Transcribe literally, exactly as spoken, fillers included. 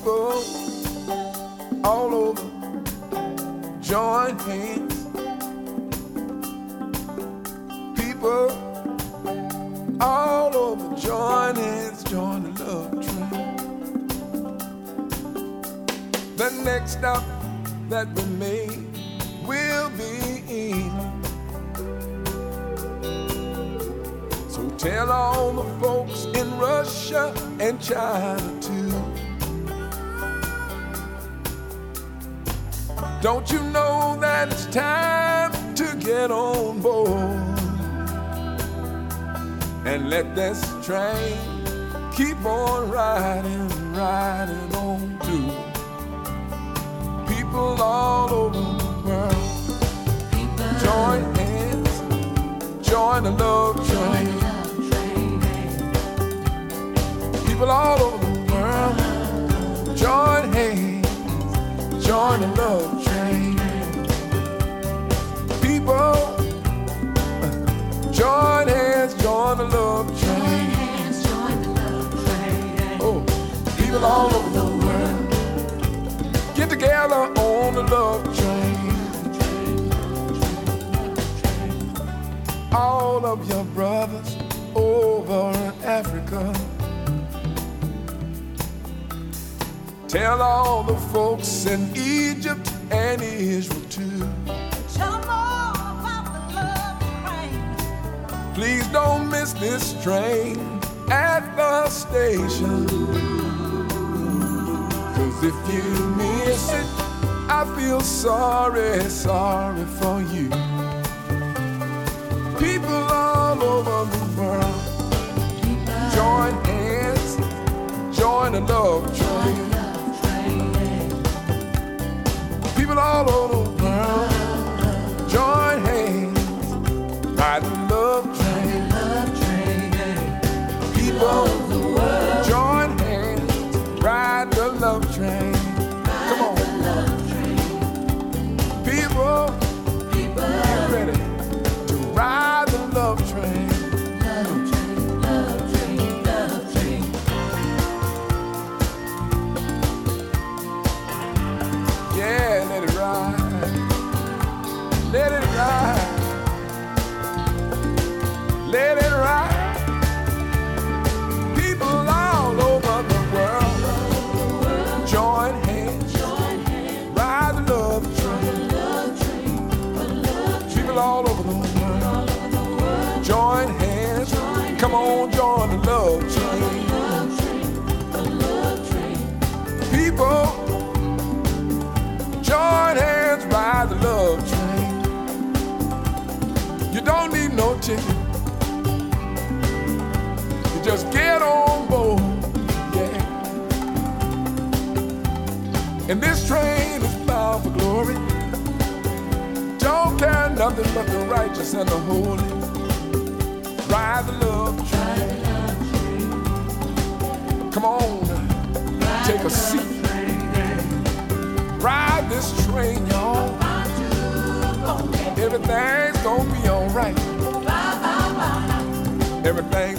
People all over, join hands. People all over, join hands, join the love train. The next stop that we make will be England. So tell all the folks in Russia and China too. Don't you know that it's time to get on board and let this train keep on riding, riding on through. People all over the world, people join hands, join the love train. People all over the world, join hands, join the love train. People, join hands, join the love train. Oh, people all over the world, get together on the love train. All of your brothers over in Africa, tell all the folks in Egypt and Israel too. Tell them all about the love train. Please don't miss this train at the station. Cause if you miss it, I feel sorry, sorry for you. People all over the world, join hands, join the love train. People all over the world, join hands, ride the love train. People, join hands, ride the love train. Come on. People, get ready to ride the love train. Yeah, let it ride. Let it ride. Let it ride. People all over the world, join hands, ride the love train. People all over the world, join hands. Come on, join the love train. People, join hands, ride the love train. You don't need no ticket. You just get on board, yeah. And this train is bound for glory. Don't care nothing but the righteous and the holy. Ride the love train. Come on, take a seat. Ride this train, y'all. Everything's gonna be alright. Everything's